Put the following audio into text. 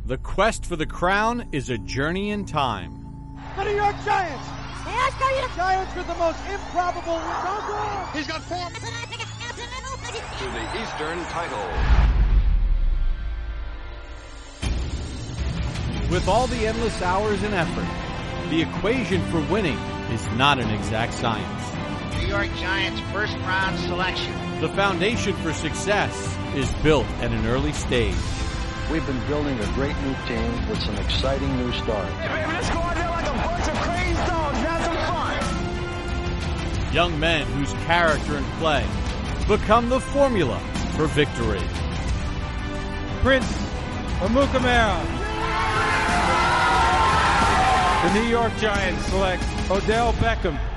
The quest for the crown is a journey in time. The New York Giants! Giants with the most improbable... He's got 4... to the Eastern title. With all the endless hours and effort, the equation for winning is not an exact science. New York Giants first-round selection. The foundation for success is built at an early stage. We've been building a great new team with some exciting new stars. Let's go out there like a bunch of crazy dogs, have some fun. Young men whose character and play become the formula for victory. Prince Amukamara. The New York Giants select Odell Beckham.